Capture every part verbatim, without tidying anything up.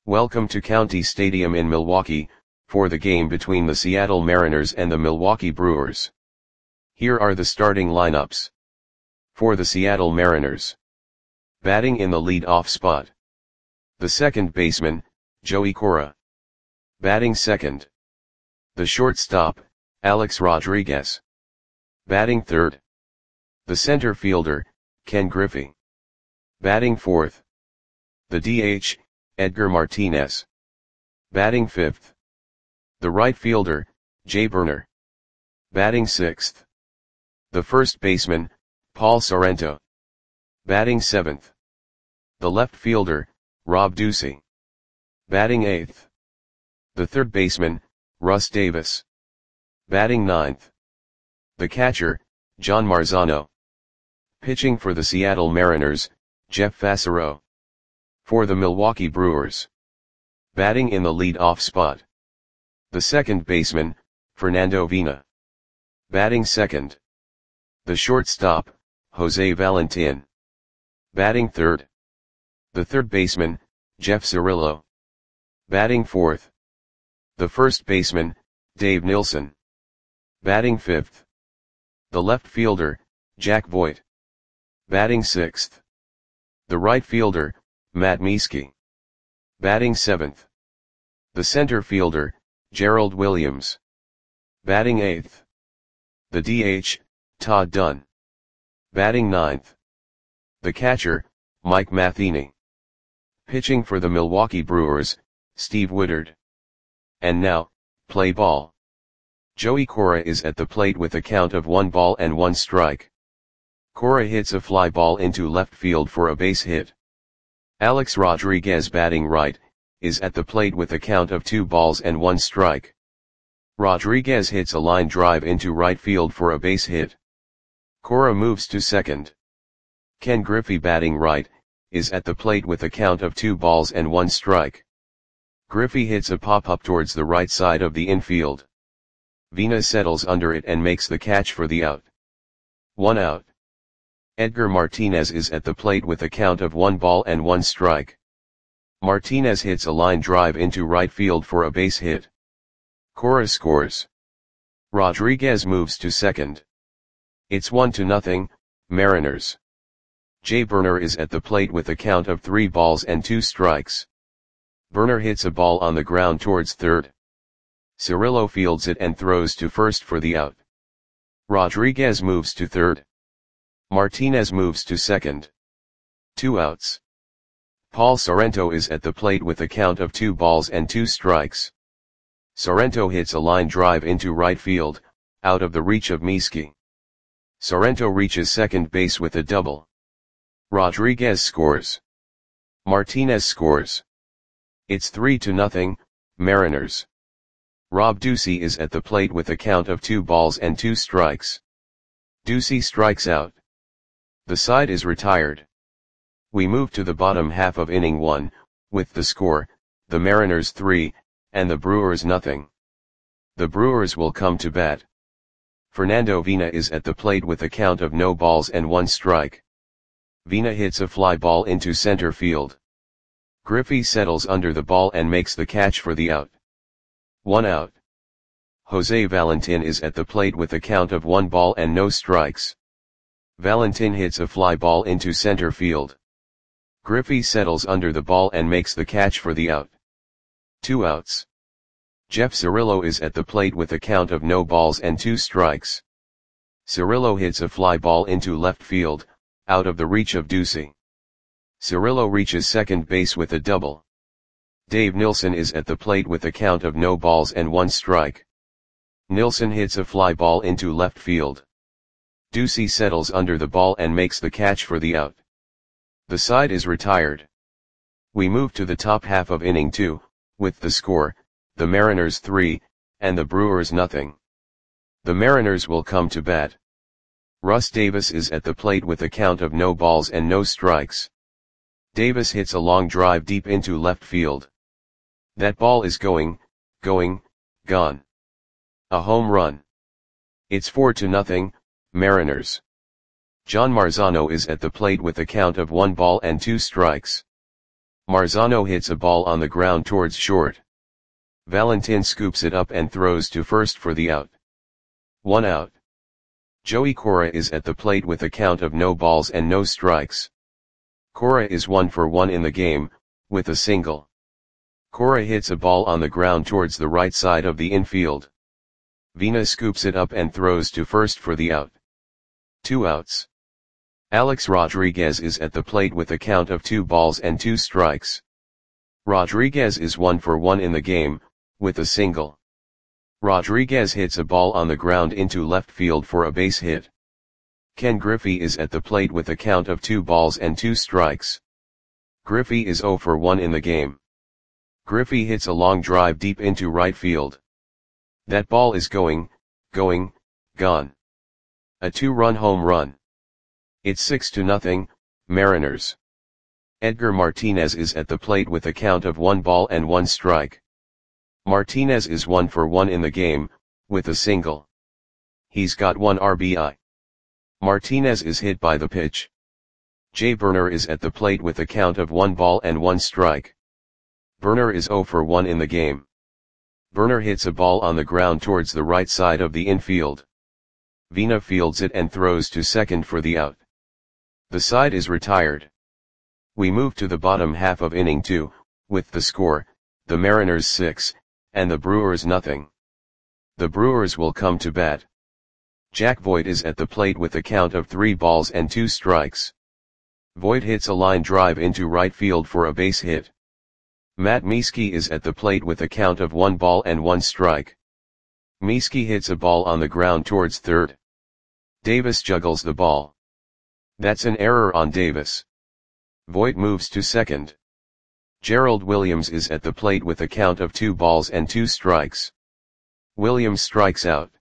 Welcome to County Stadium in Milwaukee, for the game between the Seattle Mariners and the Milwaukee Brewers. Here are the starting lineups. For the Seattle Mariners. Batting in the lead-off spot. The second baseman, Joey Cora. Batting second. The shortstop, Alex Rodriguez. Batting third. The center fielder, Ken Griffey. Batting fourth. The D H, Edgar Martinez. Batting fifth. The right fielder, Jay Burner. Batting sixth. The first baseman, Paul Sorrento. Batting seventh. The left fielder, Rob Ducey. Batting eighth. The third baseman, Russ Davis. Batting ninth. The catcher, John Marzano. Pitching for the Seattle Mariners, Jeff Fassero. For the Milwaukee Brewers. Batting in the lead-off spot. The second baseman, Fernando Vina. Batting second. The shortstop, Jose Valentin. Batting third. The third baseman, Jeff Cirillo. Batting fourth. The first baseman, Dave Nilsson. Batting fifth. The left fielder, Jack Voigt. Batting sixth. The right fielder, Matt Mieske. Batting seventh. The center fielder, Gerald Williams. Batting eighth. The D H, Todd Dunn. Batting ninth. The catcher, Mike Matheny. Pitching for the Milwaukee Brewers, Steve Woodard. And now, play ball. Joey Cora is at the plate with a count of one ball and one strike. Cora hits a fly ball into left field for a base hit. Alex Rodriguez, batting right, is at the plate with a count of two balls and one strike. Rodriguez hits a line drive into right field for a base hit. Cora moves to second. Ken Griffey, batting right, is at the plate with a count of two balls and one strike. Griffey hits a pop-up towards the right side of the infield. Vina settles under it and makes the catch for the out. One out. Edgar Martinez is at the plate with a count of one ball and one strike. Martinez hits a line drive into right field for a base hit. Cora scores. Rodriguez moves to second. It's one to nothing, Mariners. Jay Burner is at the plate with a count of three balls and two strikes. Burner hits a ball on the ground towards third. Cirillo fields it and throws to first for the out. Rodriguez moves to third. Martinez moves to second. Two outs. Paul Sorrento is at the plate with a count of two balls and two strikes. Sorrento hits a line drive into right field, out of the reach of Mieske. Sorrento reaches second base with a double. Rodriguez scores. Martinez scores. It's three to nothing, Mariners. Rob Ducey is at the plate with a count of two balls and two strikes. Ducey strikes out. The side is retired. We move to the bottom half of inning one, with the score, the Mariners three, and the Brewers nothing. The Brewers will come to bat. Fernando Vina is at the plate with a count of no balls and one strike. Vina hits a fly ball into center field. Griffey settles under the ball and makes the catch for the out. One out. Jose Valentin is at the plate with a count of one ball and no strikes. Valentin hits a fly ball into center field. Griffey settles under the ball and makes the catch for the out. Two outs. Jeff Cirillo is at the plate with a count of no balls and two strikes. Cirillo hits a fly ball into left field, out of the reach of Ducey. Cirillo reaches second base with a double. Dave Nilsson is at the plate with a count of no balls and one strike. Nilsson hits a fly ball into left field. Ducey settles under the ball and makes the catch for the out. The side is retired. We move to the top half of inning two, with the score, the Mariners three, and the Brewers nothing. The Mariners will come to bat. Russ Davis is at the plate with a count of no balls and no strikes. Davis hits a long drive deep into left field. That ball is going, going, gone. A home run. It's four to nothing, Mariners. John Marzano is at the plate with a count of one ball and two strikes. Marzano hits a ball on the ground towards short. Valentin scoops it up and throws to first for the out. One out. Joey Cora is at the plate with a count of no balls and no strikes. Cora is one for one in the game, with a single. Cora hits a ball on the ground towards the right side of the infield. Vina scoops it up and throws to first for the out. Two outs. Alex Rodriguez is at the plate with a count of two balls and two strikes. Rodriguez is one for one in the game, with a single. Rodriguez hits a ball on the ground into left field for a base hit. Ken Griffey is at the plate with a count of two balls and two strikes. Griffey is zero for one in the game. Griffey hits a long drive deep into right field. That ball is going, going, gone. A two-run home run. It's six to nothing, Mariners. Edgar Martinez is at the plate with a count of one ball and one strike. Martinez is one for one in the game, with a single. He's got one R B I. Martinez is hit by the pitch. Jay Burner is at the plate with a count of one ball and one strike. Burner is zero for one in the game. Burner hits a ball on the ground towards the right side of the infield. Vina fields it and throws to second for the out. The side is retired. We move to the bottom half of inning two, with the score, the Mariners six, and the Brewers nothing. The Brewers will come to bat. Jack Voigt is at the plate with a count of three balls and two strikes. Voigt hits a line drive into right field for a base hit. Matt Mieske is at the plate with a count of one ball and one strike. Mieske hits a ball on the ground towards third. Davis juggles the ball. That's an error on Davis. Voigt moves to second. Gerald Williams is at the plate with a count of two balls and two strikes. Williams strikes out.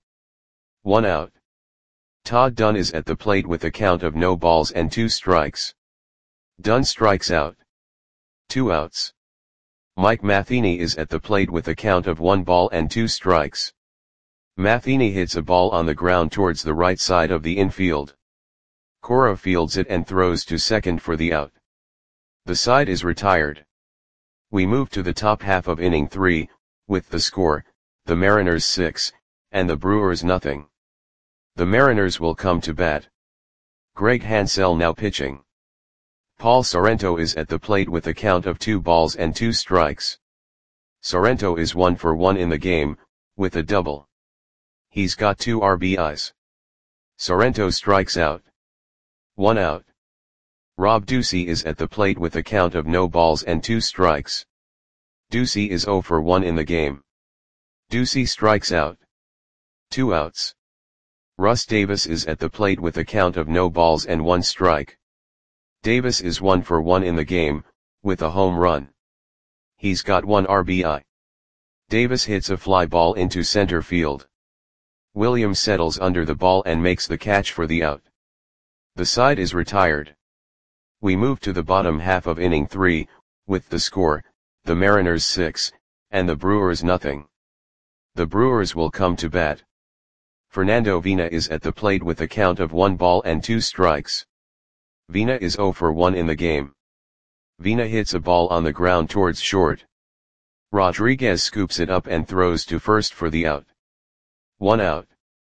One out. Todd Dunn is at the plate with a count of no balls and two strikes. Dunn strikes out. Two outs. Mike Matheny is at the plate with a count of one ball and two strikes. Matheny hits a ball on the ground towards the right side of the infield. Cora fields it and throws to second for the out. The side is retired. We move to the top half of inning three, with the score, the Mariners six, and the Brewers nothing. The Mariners will come to bat. Greg Hansell now pitching. Paul Sorrento is at the plate with a count of two balls and two strikes. Sorrento is one for one in the game, with a double. He's got two R B Is. Sorrento strikes out. One out. Rob Ducey is at the plate with a count of no balls and two strikes. Ducey is zero for one in the game. Ducey strikes out. Two outs. Russ Davis is at the plate with a count of no balls and one strike. Davis is one for one in the game, with a home run. He's got one R B I. Davis hits a fly ball into center field. Williams settles under the ball and makes the catch for the out. The side is retired. We move to the bottom half of inning three, with the score, the Mariners six, and the Brewers nothing. The Brewers will come to bat. Fernando Vina is at the plate with a count of one ball and two strikes. Vina is zero for one in the game. Vina hits a ball on the ground towards short. Rodriguez scoops it up and throws to first for the out. One out.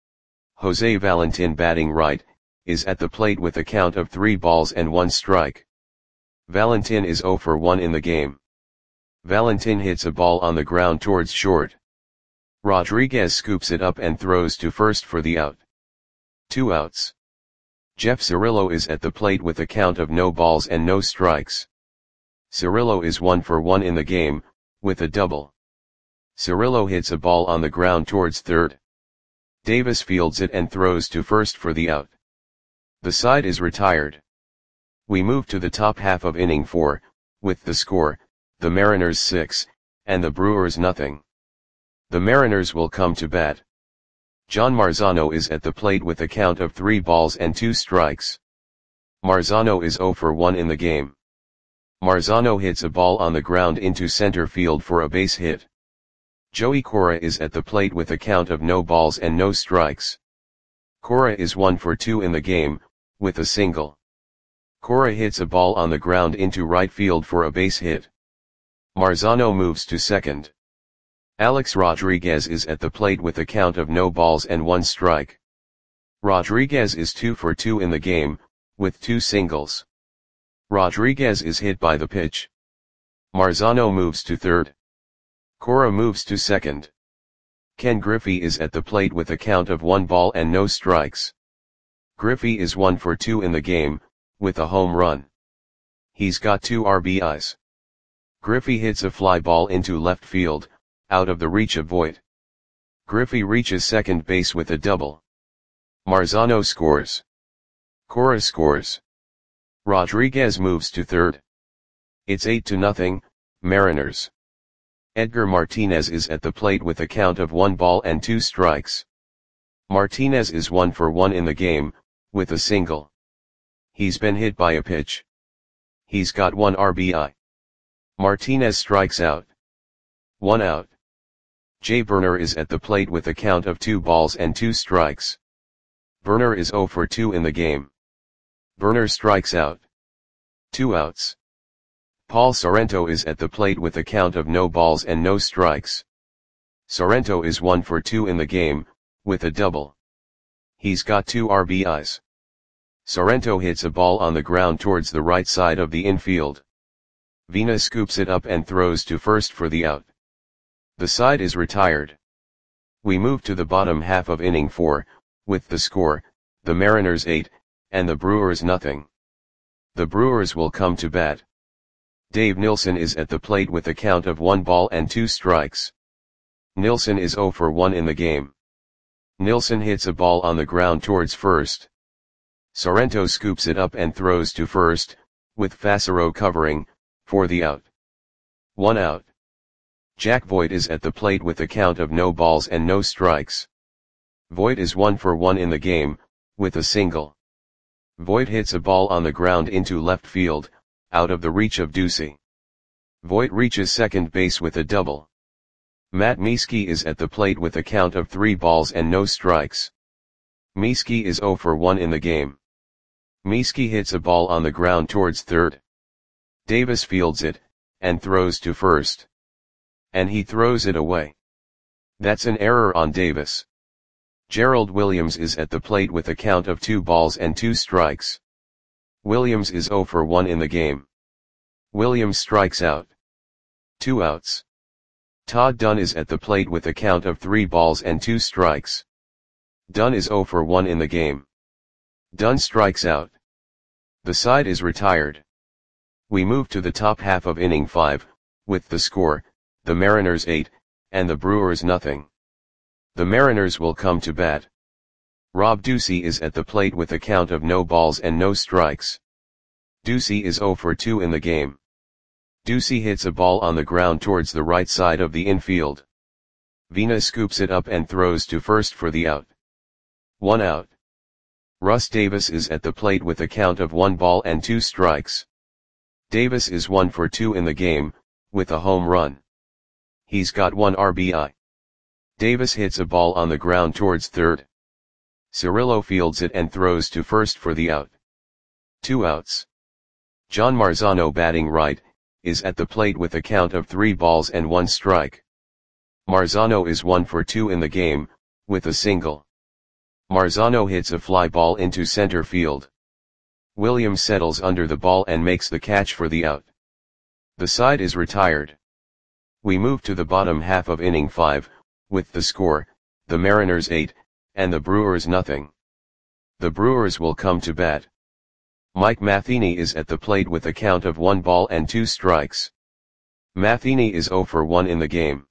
Jose Valentin batting right, is at the plate with a count of three balls and one strike. Valentin is zero for one in the game. Valentin hits a ball on the ground towards short. Rodriguez scoops it up and throws to first for the out. Two outs. Jeff Cirillo is at the plate with a count of no balls and no strikes. Cirillo is one for one in the game, with a double. Cirillo hits a ball on the ground towards third. Davis fields it and throws to first for the out. The side is retired. We move to the top half of inning four, with the score, the Mariners six, and the Brewers nothing. The Mariners will come to bat. John Marzano is at the plate with a count of three balls and two strikes. Marzano is zero for one in the game. Marzano hits a ball on the ground into center field for a base hit. Joey Cora is at the plate with a count of no balls and no strikes. Cora is one for two in the game, with a single. Cora hits a ball on the ground into right field for a base hit. Marzano moves to second. Alex Rodriguez is at the plate with a count of no balls and one strike. Rodriguez is two for two in the game, with two singles. Rodriguez is hit by the pitch. Marzano moves to third. Cora moves to second. Ken Griffey is at the plate with a count of one ball and no strikes. Griffey is one for two in the game, with a home run. He's got two R B Is. Griffey hits a fly ball into left field, out of the reach of Voit. Griffey reaches second base with a double. Marzano scores. Cora scores. Rodriguez moves to third. It's eight to nothing, Mariners. Edgar Martinez is at the plate with a count of one ball and two strikes. Martinez is one for one in the game, with a single. He's been hit by a pitch. He's got one R B I. Martinez strikes out. One out. Jay Burner is at the plate with a count of two balls and two strikes. Burner is zero for two in the game. Burner strikes out. Two outs. Paul Sorrento is at the plate with a count of no balls and no strikes. Sorrento is one for two in the game, with a double. He's got two R B Is. Sorrento hits a ball on the ground towards the right side of the infield. Vina scoops it up and throws to first for the out. The side is retired. We move to the bottom half of inning four, with the score, the Mariners eight, and the Brewers nothing. The Brewers will come to bat. Dave Nilsson is at the plate with a count of one ball and two strikes. Nilsson is zero for one in the game. Nilsson hits a ball on the ground towards first. Sorrento scoops it up and throws to first, with Fassero covering, for the out. One out. Jack Voit is at the plate with a count of no balls and no strikes. Voit is one for one in the game, with a single. Voit hits a ball on the ground into left field, out of the reach of Ducey. Voit reaches second base with a double. Matt Mieske is at the plate with a count of three balls and no strikes. Mieske is zero for one in the game. Mieske hits a ball on the ground towards third. Davis fields it, and throws to first. And he throws it away. That's an error on Davis. Gerald Williams is at the plate with a count of two balls and two strikes. Williams is zero for one in the game. Williams strikes out. Two outs. Todd Dunn is at the plate with a count of three balls and two strikes. Dunn is zero for one in the game. Dunn strikes out. The side is retired. We move to the top half of inning five, with the score, the Mariners eight, and the Brewers nothing. The Mariners will come to bat. Rob Ducey is at the plate with a count of no balls and no strikes. Ducey is zero for two in the game. Ducey hits a ball on the ground towards the right side of the infield. Vina scoops it up and throws to first for the out. One out. Russ Davis is at the plate with a count of one ball and two strikes. Davis is one for two in the game, with a home run. He's got one R B I. Davis hits a ball on the ground towards third. Cirillo fields it and throws to first for the out. Two outs. John Marzano, batting right, is at the plate with a count of three balls and one strike. Marzano is one for two in the game, with a single. Marzano hits a fly ball into center field. Williams settles under the ball and makes the catch for the out. The side is retired. We move to the bottom half of inning five, with the score, the Mariners eight, and the Brewers nothing. The Brewers will come to bat. Mike Matheny is at the plate with a count of one ball and two strikes. Matheny is zero for one in the game.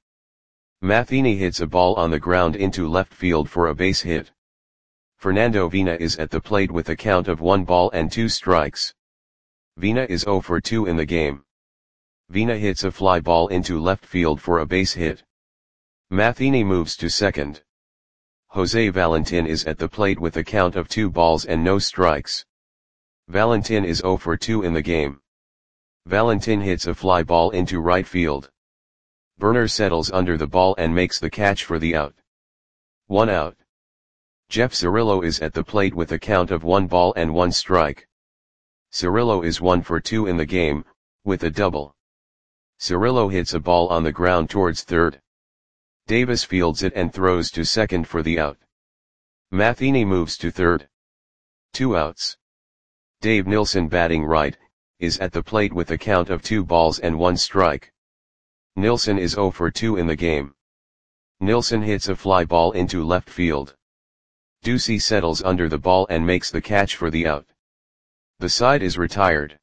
Matheny hits a ball on the ground into left field for a base hit. Fernando Vina is at the plate with a count of one ball and two strikes. Vina is zero for two in the game. Vina hits a fly ball into left field for a base hit. Matheny moves to second. Jose Valentin is at the plate with a count of two balls and no strikes. Valentin is zero for two in the game. Valentin hits a fly ball into right field. Burner settles under the ball and makes the catch for the out. One out. Jeff Cirillo is at the plate with a count of one ball and one strike. Cirillo is one for two in the game, with a double. Cirillo hits a ball on the ground towards third. Davis fields it and throws to second for the out. Matheny moves to third. Two outs. Dave Nilsson, batting right, is at the plate with a count of two balls and one strike. Nilsson is oh for two in the game. Nilsson hits a fly ball into left field. Ducey settles under the ball and makes the catch for the out. The side is retired.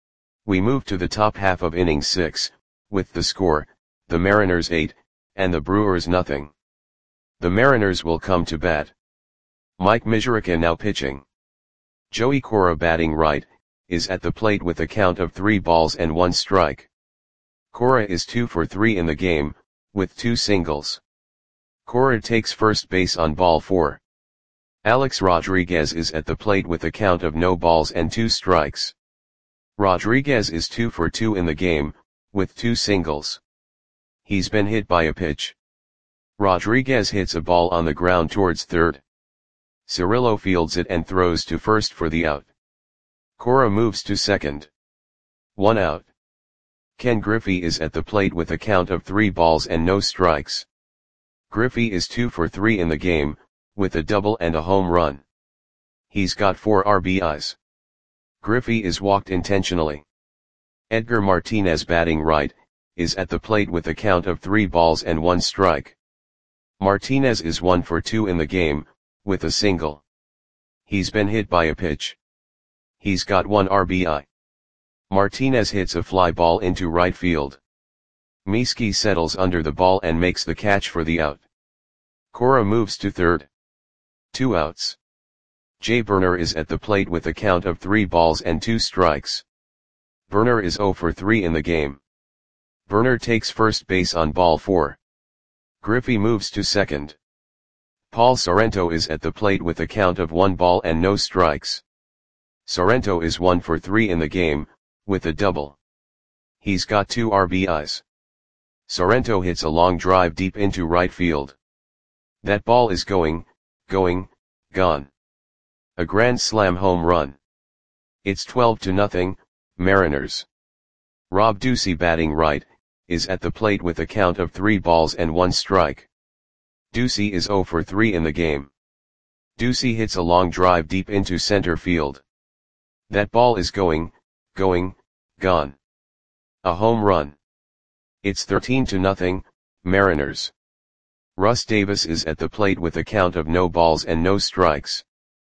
We move to the top half of inning six, with the score, the Mariners eight, and the Brewers nothing. The Mariners will come to bat. Mike Mizuraka now pitching. Joey Cora, batting right, is at the plate with a count of three balls and one strike. Cora is two for three in the game, with two singles. Cora takes first base on ball four. Alex Rodriguez is at the plate with a count of no balls and two strikes. Rodriguez is two for two in the game, with two singles. He's been hit by a pitch. Rodriguez hits a ball on the ground towards third. Cirillo fields it and throws to first for the out. Cora moves to second. One out. Ken Griffey is at the plate with a count of three balls and no strikes. Griffey is two for three in the game, with a double and a home run. He's got four R B Is. Griffey is walked intentionally. Edgar Martinez, batting right, is at the plate with a count of three balls and one strike. Martinez is one for two in the game, with a single. He's been hit by a pitch. He's got one R B I. Martinez hits a fly ball into right field. Mieske settles under the ball and makes the catch for the out. Cora moves to third. Two outs. Jay Burner is at the plate with a count of three balls and two strikes. Burner is oh for three in the game. Burner takes first base on ball four. Griffey moves to second. Paul Sorrento is at the plate with a count of one ball and no strikes. Sorrento is one for three in the game, with a double. He's got two R B Is. Sorrento hits a long drive deep into right field. That ball is going, going, gone. A grand slam home run. It's twelve to nothing, Mariners. Rob Ducey, batting right, is at the plate with a count of three balls and one strike. Ducey is oh for three in the game. Ducey hits a long drive deep into center field. That ball is going, going, gone. A home run. It's thirteen to nothing, Mariners. Russ Davis is at the plate with a count of no balls and no strikes.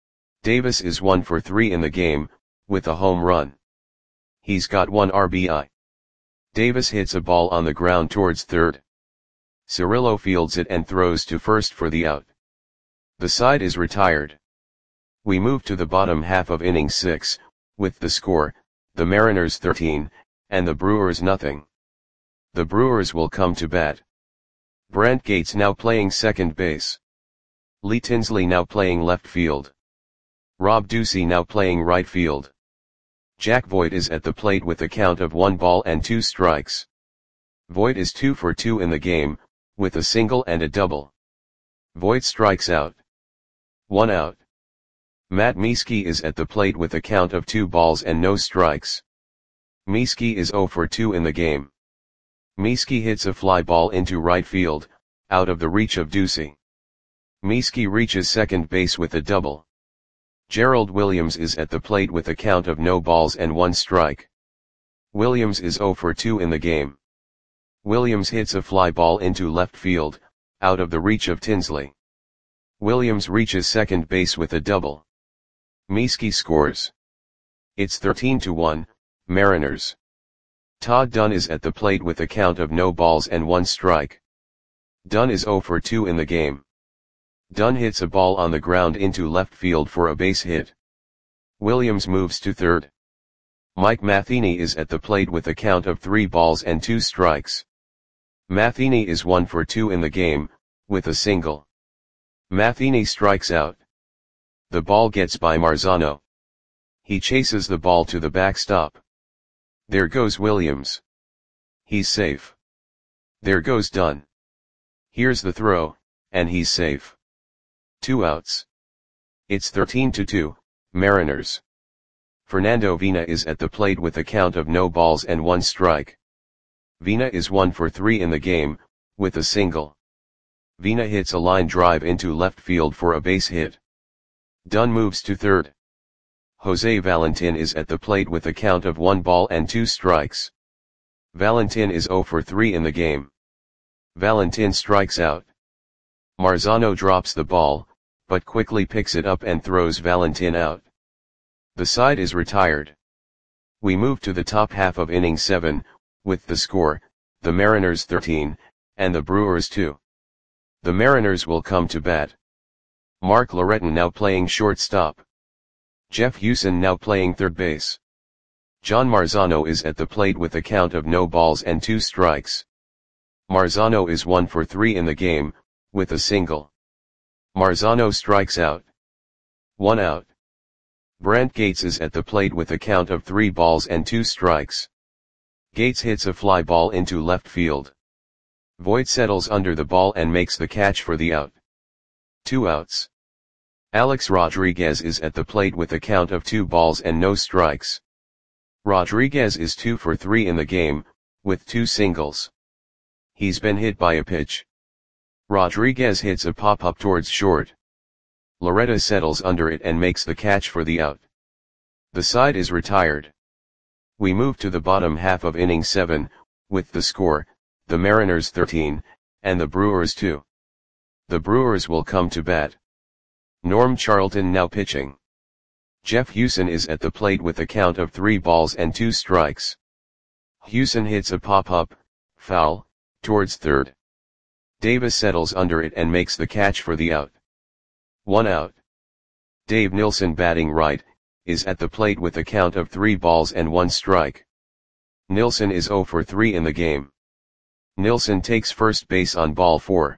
Davis is one for three in the game, with a home run. He's got one R B I. Davis hits a ball on the ground towards third. Cirillo fields it and throws to first for the out. The side is retired. We move to the bottom half of inning six, with the score, the Mariners thirteen, and the Brewers nothing. The Brewers will come to bat. Brent Gates now playing second base. Lee Tinsley now playing left field. Rob Ducey now playing right field. Jack Voigt is at the plate with a count of one ball and two strikes. Voigt is two for two in the game, with a single and a double. Voigt strikes out. One out. Matt Mieske is at the plate with a count of two balls and no strikes. Mieske is oh for two in the game. Mieske hits a fly ball into right field, out of the reach of Ducey. Mieske reaches second base with a double. Gerald Williams is at the plate with a count of no balls and one strike. Williams is oh for two in the game. Williams hits a fly ball into left field, out of the reach of Tinsley. Williams reaches second base with a double. Mieske scores. It's thirteen to one, Mariners. Todd Dunn is at the plate with a count of no balls and one strike. Dunn is oh for two in the game. Dunn hits a ball on the ground into left field for a base hit. Williams moves to third. Mike Matheny is at the plate with a count of three balls and two strikes. Matheny is one for two in the game, with a single. Matheny strikes out. The ball gets by Marzano. He chases the ball to the backstop. There goes Williams. He's safe. There goes Dunn. Here's the throw, and he's safe. Two outs. It's thirteen to two, Mariners. Fernando Vina is at the plate with a count of no balls and one strike. Vina is one for three in the game, with a single. Vina hits a line drive into left field for a base hit. Dunn moves to third. Jose Valentin is at the plate with a count of one ball and two strikes. Valentin is zero for three in the game. Valentin strikes out. Marzano drops the ball, but quickly picks it up and throws Valentin out. The side is retired. We move to the top half of inning seven, with the score, the Mariners thirteen, and the Brewers two. The Mariners will come to bat. Mark Loretton now playing shortstop. Jeff Hewson now playing third base. John Marzano is at the plate with a count of no balls and two strikes. Marzano is one for three in the game, with a single. Marzano strikes out. One out. Brent Gates is at the plate with a count of three balls and two strikes. Gates hits a fly ball into left field. Voit settles under the ball and makes the catch for the out. Two outs. Alex Rodriguez is at the plate with a count of two balls and no strikes. Rodriguez is two for three in the game, with two singles. He's been hit by a pitch. Rodriguez hits a pop-up towards short. Loretta settles under it and makes the catch for the out. The side is retired. We move to the bottom half of inning seven, with the score, the Mariners thirteen, and the Brewers two. The Brewers will come to bat. Norm Charlton now pitching. Jeff Hewson is at the plate with a count of three balls and two strikes. Hewson hits a pop-up, foul, towards third. Davis settles under it and makes the catch for the out. One out. Dave Nilsson batting right, is at the plate with a count of three balls and one strike. Nilsson is zero for three in the game. Nilsson takes first base on ball four.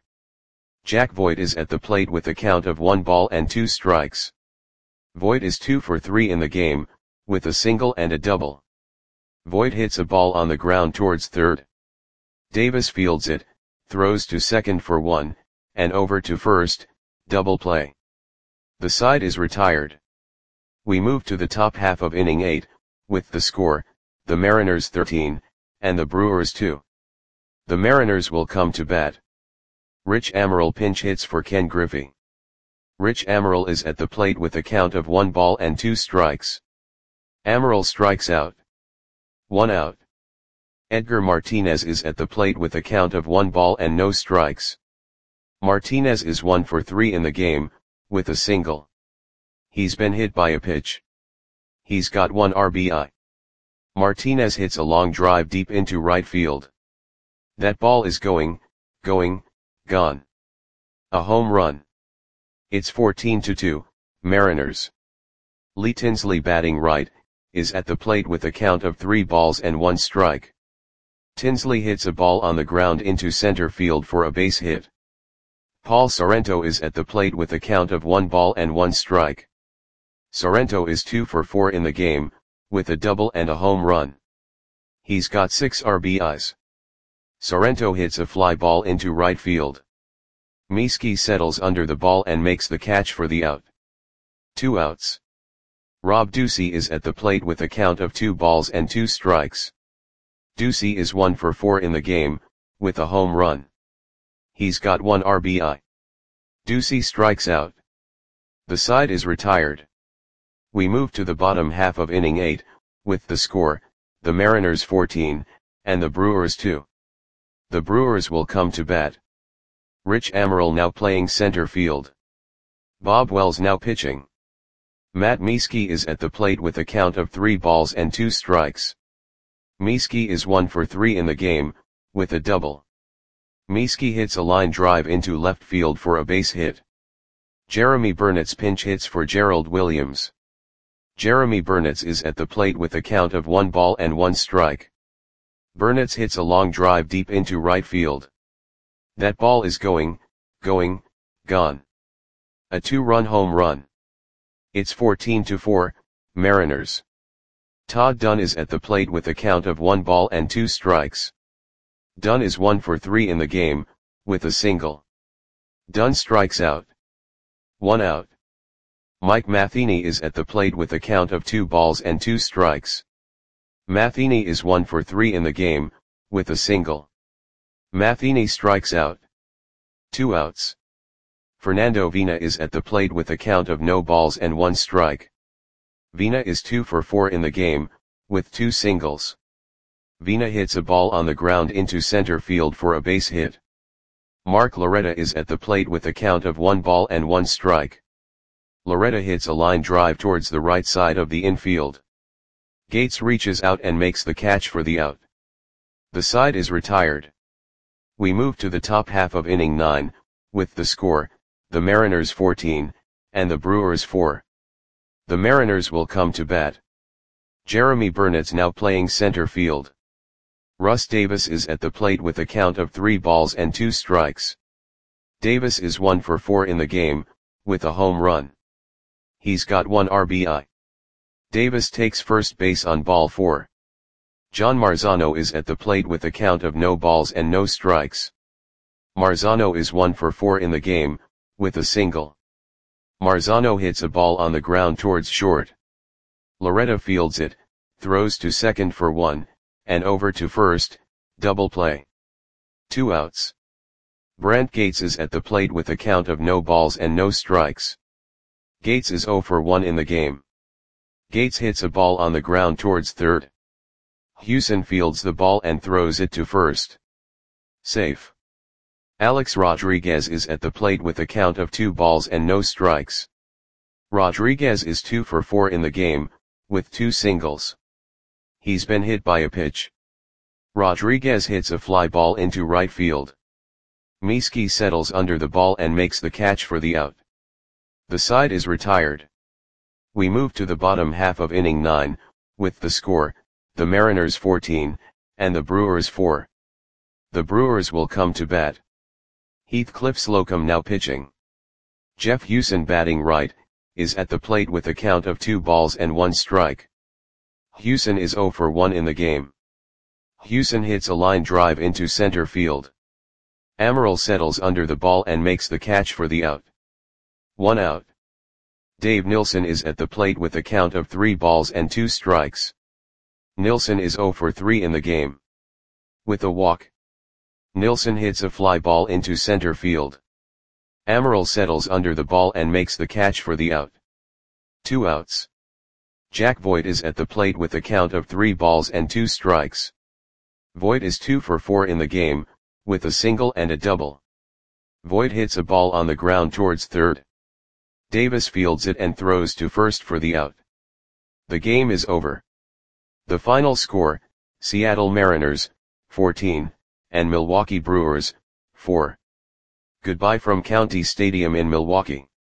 Jack Voit is at the plate with a count of one ball and two strikes. Voit is two for three in the game, with a single and a double. Voit hits a ball on the ground towards third. Davis fields it, throws to second for one, and over to first, double play. The side is retired. We move to the top half of inning eight, with the score, the Mariners thirteen, and the Brewers two. The Mariners will come to bat. Rich Amaral pinch hits for Ken Griffey. Rich Amaral is at the plate with a count of one ball and two strikes. Amaral strikes out. One out. Edgar Martinez is at the plate with a count of one ball and no strikes. Martinez is one for three in the game, with a single. He's been hit by a pitch. He's got one R B I. Martinez hits a long drive deep into right field. That ball is going, going, gone. A home run. It's fourteen to two, Mariners. Lee Tinsley batting right, is at the plate with a count of three balls and one strike. Tinsley hits a ball on the ground into center field for a base hit. Paul Sorrento is at the plate with a count of one ball and one strike. Sorrento is two for four in the game, with a double and a home run. He's got six R B Is. Sorrento hits a fly ball into right field. Mieske settles under the ball and makes the catch for the out. Two outs. Rob Ducey is at the plate with a count of two balls and two strikes. Ducey is one for four in the game, with a home run. He's got one R B I. Ducey strikes out. The side is retired. We move to the bottom half of inning eight, with the score, the Mariners fourteen, and the Brewers two. The Brewers will come to bat. Rich Amaral now playing center field. Bob Wells now pitching. Matt Mieske is at the plate with a count of three balls and two strikes. Mieske is one for three in the game, with a double. Mieske hits a line drive into left field for a base hit. Jeremy Burnitz pinch hits for Gerald Williams. Jeremy Burnitz is at the plate with a count of one ball and one strike. Burnitz hits a long drive deep into right field. That ball is going, going, gone. A two-run home run. It's fourteen to four, Mariners. Todd Dunn is at the plate with a count of one ball and two strikes. Dunn is one for three in the game, with a single. Dunn strikes out. One out. Mike Matheny is at the plate with a count of two balls and two strikes. Matheny is one for three in the game, with a single. Matheny strikes out. Two outs. Fernando Vina is at the plate with a count of no balls and one strike. Vina is two for four in the game, with two singles. Vina hits a ball on the ground into center field for a base hit. Mark Loretta is at the plate with a count of one ball and one strike. Loretta hits a line drive towards the right side of the infield. Gates reaches out and makes the catch for the out. The side is retired. We move to the top half of inning nine, with the score, the Mariners fourteen, and the Brewers four. The Mariners will come to bat. Jeremy Burnett's now playing center field. Russ Davis is at the plate with a count of three balls and two strikes. Davis is one for four in the game, with a home run. He's got one R B I. Davis takes first base on ball four. John Marzano is at the plate with a count of no balls and no strikes. Marzano is one for four in the game, with a single. Marzano hits a ball on the ground towards short. Loretta fields it, throws to second for one, and over to first, double play. Two outs. Brant Gates is at the plate with a count of no balls and no strikes. Gates is zero for one in the game. Gates hits a ball on the ground towards third. Hewson fields the ball and throws it to first. Safe. Alex Rodriguez is at the plate with a count of two balls and no strikes. Rodriguez is two for four in the game, with two singles. He's been hit by a pitch. Rodriguez hits a fly ball into right field. Mieske settles under the ball and makes the catch for the out. The side is retired. We move to the bottom half of inning nine, with the score, the Mariners fourteen, and the Brewers four. The Brewers will come to bat. Heathcliff Slocum now pitching. Jeff Hewson batting right, is at the plate with a count of two balls and one strike. Hewson is zero for one in the game. Hewson hits a line drive into center field. Amaral settles under the ball and makes the catch for the out. One out. Dave Nilsson is at the plate with a count of three balls and two strikes. Nilsson is zero for three in the game. With a walk. Nilsson hits a fly ball into center field. Amaral settles under the ball and makes the catch for the out. Two outs. Jack Voigt is at the plate with a count of three balls and two strikes. Voigt is two for four in the game, with a single and a double. Voigt hits a ball on the ground towards third. Davis fields it and throws to first for the out. The game is over. The final score, Seattle Mariners, fourteen, and Milwaukee Brewers, four. Goodbye from County Stadium in Milwaukee.